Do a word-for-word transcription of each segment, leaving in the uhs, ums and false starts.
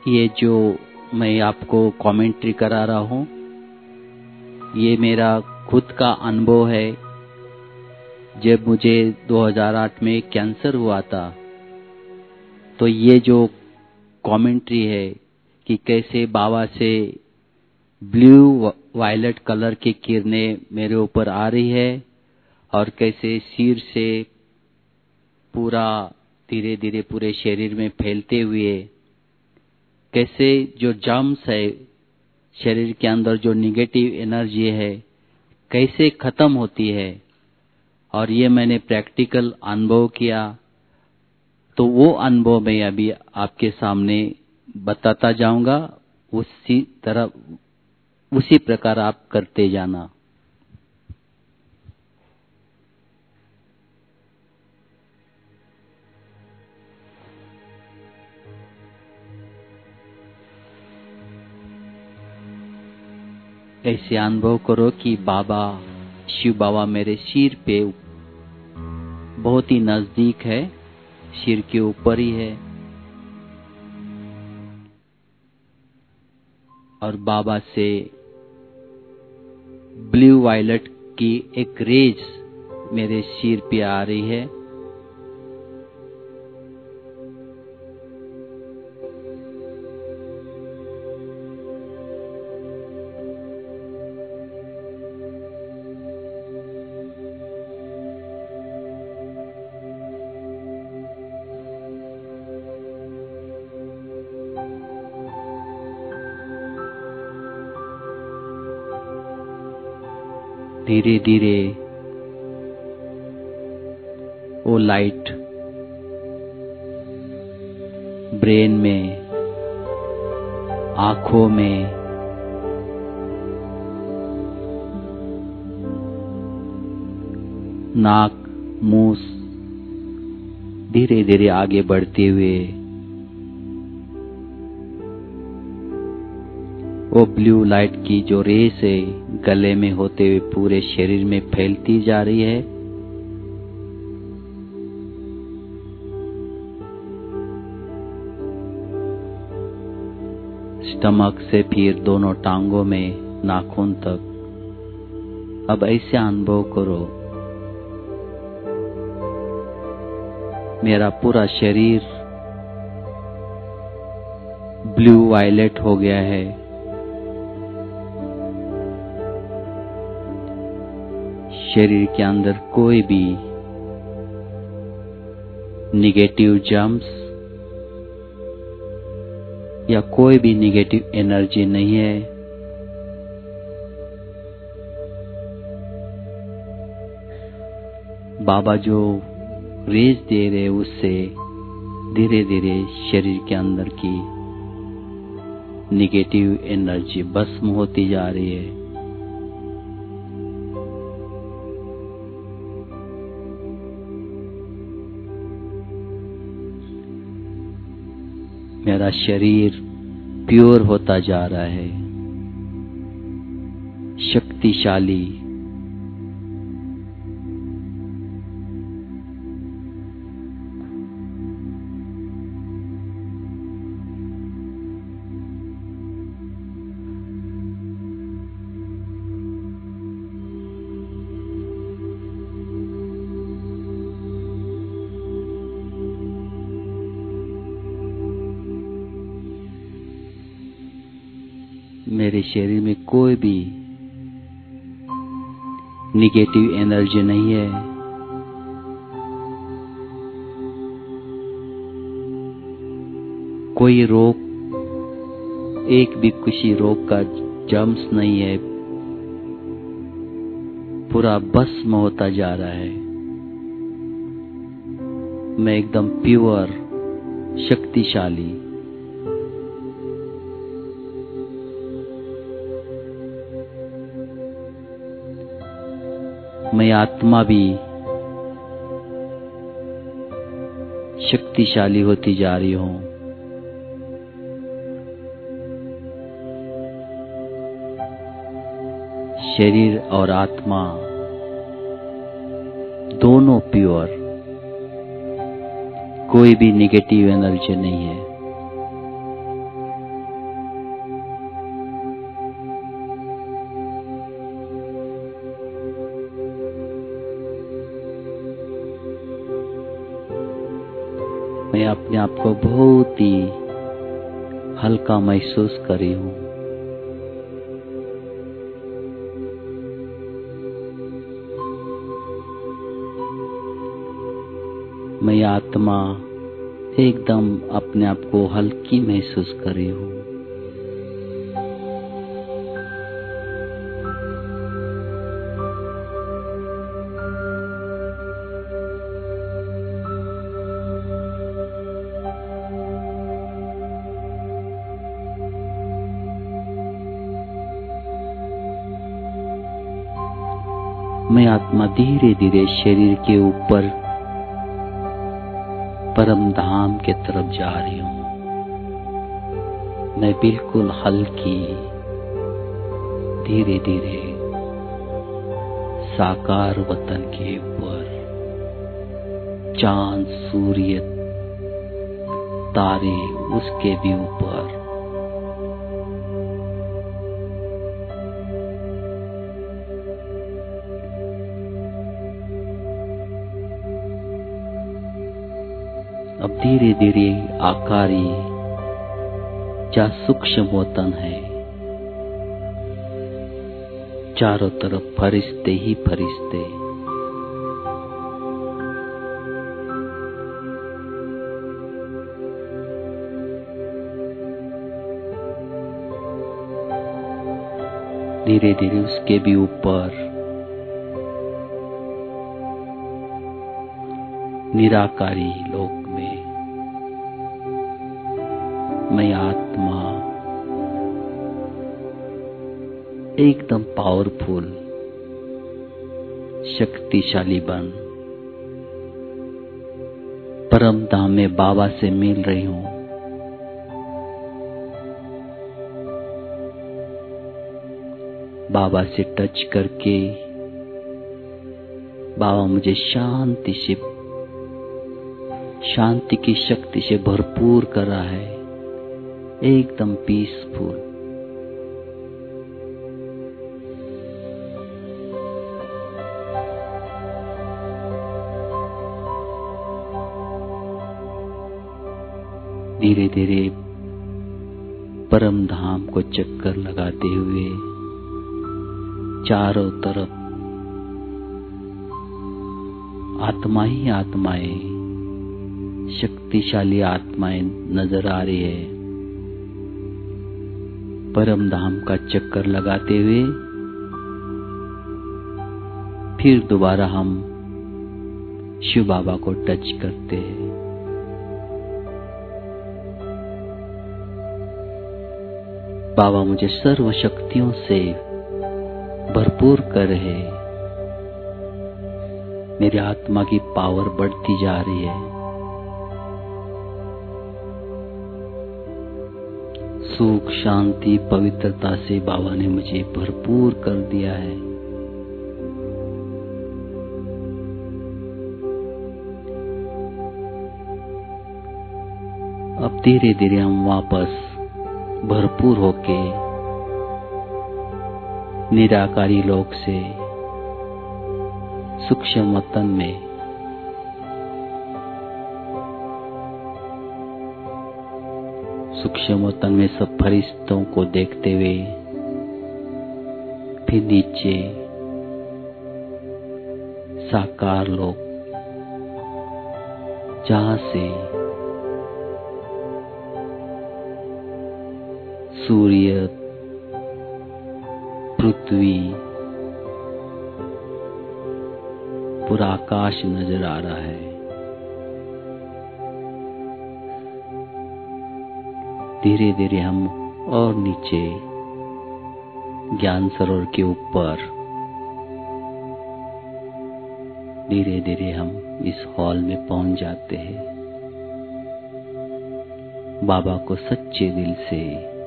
ये जो मैं आपको कमेंट्री करा रहा हूँ, ये मेरा खुद का अनुभव है। जब मुझे दो हज़ार आठ में कैंसर हुआ था, तो ये जो कमेंट्री है कि कैसे बाबा से ब्लू वायलेट कलर की किरणें मेरे ऊपर आ रही है और कैसे सिर से पूरा धीरे धीरे पूरे शरीर में फैलते हुए, कैसे जो जर्म्स है शरीर के अंदर, जो निगेटिव एनर्जी है, कैसे खत्म होती है। और ये मैंने प्रैक्टिकल अनुभव किया। तो वो अनुभव मैं अभी आपके सामने बताता जाऊंगा। उसी तरह उसी प्रकार आप करते जाना। ऐसे अनुभव करो कि बाबा, शिव बाबा मेरे सिर पे बहुत ही नजदीक है, सिर के ऊपर ही है। और बाबा से ब्लू वायलेट की एक रेज मेरे सिर पे आ रही है। धीरे धीरे वो लाइट ब्रेन में, आंखों में, नाक, मुंह, धीरे धीरे आगे बढ़ते हुए वो ब्लू लाइट की जो रेस है गले में होते हुए पूरे शरीर में फैलती जा रही है। स्टमक से फिर दोनों टांगों में, नाखून तक। अब ऐसे अनुभव करो, मेरा पूरा शरीर ब्लू वायलेट हो गया है। शरीर के अंदर कोई भी निगेटिव जर्म्स या कोई भी निगेटिव एनर्जी नहीं है। बाबा जो रेज दे रहे उससे धीरे धीरे शरीर के अंदर की निगेटिव एनर्जी भस्म होती जा रही है। मेरा शरीर प्योर होता जा रहा है, शक्तिशाली। मेरे शरीर में कोई भी निगेटिव एनर्जी नहीं है। कोई रोग, एक भी किसी रोग का जर्म्स नहीं है। पूरा भस्म होता जा रहा है। मैं एकदम प्योर, शक्तिशाली। मैं आत्मा भी शक्तिशाली होती जा रही हूं। शरीर और आत्मा दोनों प्योर, कोई भी निगेटिव एनर्जी नहीं है। मैं अपने आप को बहुत ही हल्का महसूस कर रही हूँ। मैं आत्मा एकदम अपने आप को हल्की महसूस कर रही हूँ। मैं आत्मा धीरे धीरे शरीर के ऊपर परम धाम के तरफ जा रही हूँ। मैं बिल्कुल हल्की धीरे धीरे साकार वतन के ऊपर चांद सूर्य तारे उसके भी ऊपर अब धीरे धीरे आकारी जा सूक्ष्म वतन है। चारों तरफ फरिश्ते ही फरिश्ते। धीरे धीरे उसके भी ऊपर निराकारी लोक में मैं आत्मा एकदम पावरफुल शक्तिशाली बन परम धाम में बाबा से मिल रही हूँ। बाबा से टच करके बाबा मुझे शांति से शांति की शक्ति से भरपूर कर रहा है, एकदम पीसफुल। धीरे धीरे परम धाम को चक्कर लगाते हुए चारों तरफ आत्मा ही आत्माएं, शक्तिशाली आत्माएं नजर आ रही है। परम धाम का चक्कर लगाते हुए फिर दोबारा हम शिव बाबा को टच करते हैं। बाबा मुझे सर्व शक्तियों से भरपूर कर रहे। मेरी आत्मा की पावर बढ़ती जा रही है। सुख शांति पवित्रता से बाबा ने मुझे भरपूर कर दिया है। अब धीरे धीरे हम वापस भरपूर होके निराकारी लोक से सूक्ष्म वतन में सूक्ष्म वतन में सब फरिश्तों को देखते हुए फिर नीचे साकार लोक, जहां से सूर्य पृथ्वी पूरा आकाश नजर आ रहा है। धीरे धीरे हम और नीचे ज्ञान सरोवर के ऊपर धीरे धीरे हम इस हॉल में पहुंच जाते हैं। बाबा को सच्चे दिल से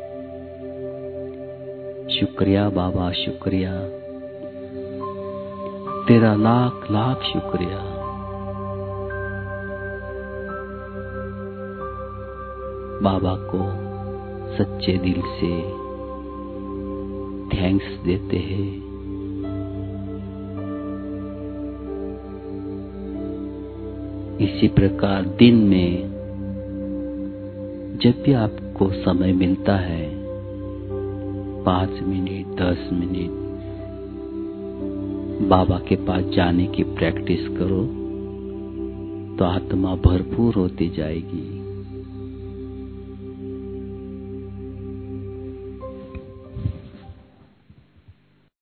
शुक्रिया बाबा, शुक्रिया, तेरा लाख लाख शुक्रिया। बाबा को सच्चे दिल से थैंक्स देते हैं। इसी प्रकार दिन में जब भी आपको समय मिलता है, पाँच मिनट दस मिनट बाबा के पास जाने की प्रैक्टिस करो तो आत्मा भरपूर होती जाएगी।